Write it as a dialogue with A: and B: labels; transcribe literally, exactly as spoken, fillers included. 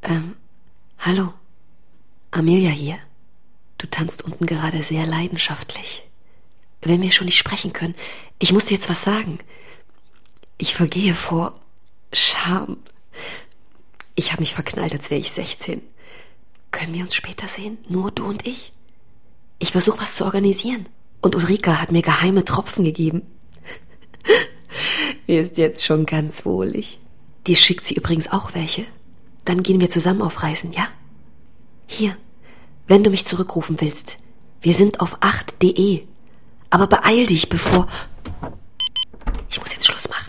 A: Ähm, hallo. Amelia hier. Du tanzt unten gerade sehr leidenschaftlich. Wenn wir schon nicht sprechen können, ich muss dir jetzt was sagen. Ich vergehe vor Scham. Ich habe mich verknallt, als wäre ich sechzehn. Können wir uns später sehen? Nur du und ich? Ich versuche was zu organisieren. Und Ulrika hat mir geheime Tropfen gegeben. Mir ist jetzt schon ganz wohlig. Dir schickt sie übrigens auch welche. Dann gehen wir zusammen auf Reisen, ja? Hier, wenn du mich zurückrufen willst. Wir sind auf acht punkt de. Aber beeil dich, bevor... Ich muss jetzt Schluss machen.